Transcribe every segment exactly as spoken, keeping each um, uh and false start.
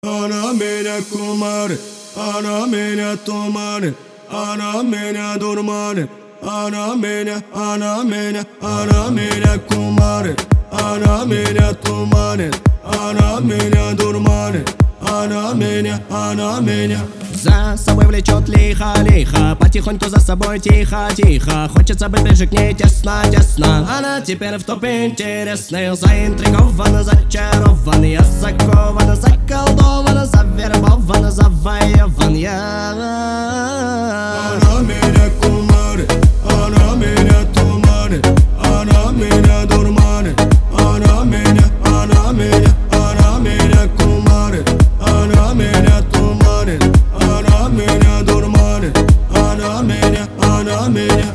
Она меня кумарит, она меня туманит, она меня дурманит, она меня, она меня, она меня кумарит, она меня туманит, она меня дурманит, она меня, она меня. За собой влечет лихо-лихо, потихоньку за собой тихо-тихо. Хочется быть ближе к ней тесно-тесно. Она теперь в топе интересных, заинтригована, зачарован. Я закована, заколдована, завербована, завоеван я. Она меня кумарит, она меня туманит, она меня дурманит, она меня, она меня, она меня кумарит, она меня туманит, она меня дурманит, она меня, она меня.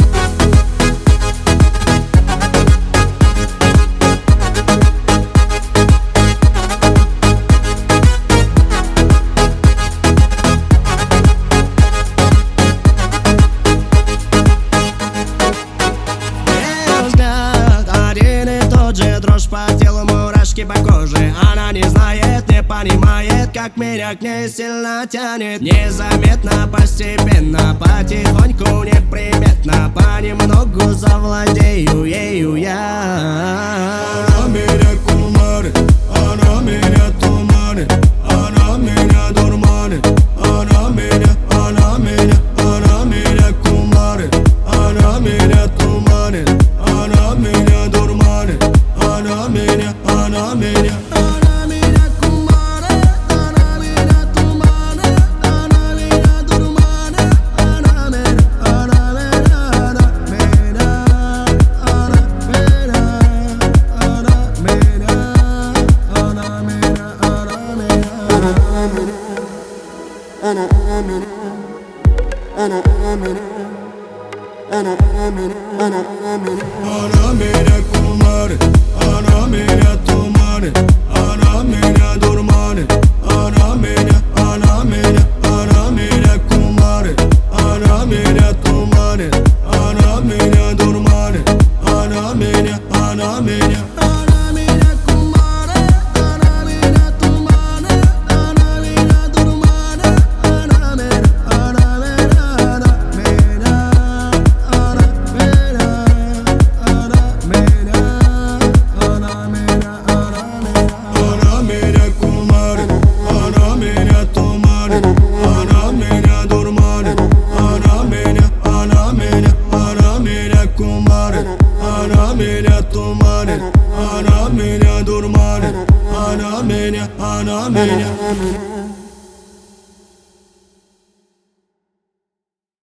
Дрожь по телу, мурашки по коже. Она не знает, не понимает, как меня к ней сильно тянет. Незаметно, постепенно, потихоньку, неприметно, понемногу завладею ею я. Она меня кумарит, она меня туманит, она меня дурманит, она меня, она меня, она меня кумарит, она меня туманит, она меня дурманит, она меня, она меня. Она меня кумарит, она меня туманит, она меня дурманит, она меня, она меня, она меня, она меня, она меня, она меня, она меня, она меня. أنا آمن أنا آمن أنا آمن Она меня кумарит, она меня туманит, она меня дурманит, она меня, она меня, она меня кумарит, она меня туманит, она меня дурманит, она меня, она меня. Она меня туманит, она меня дурманит, она меня, она меня.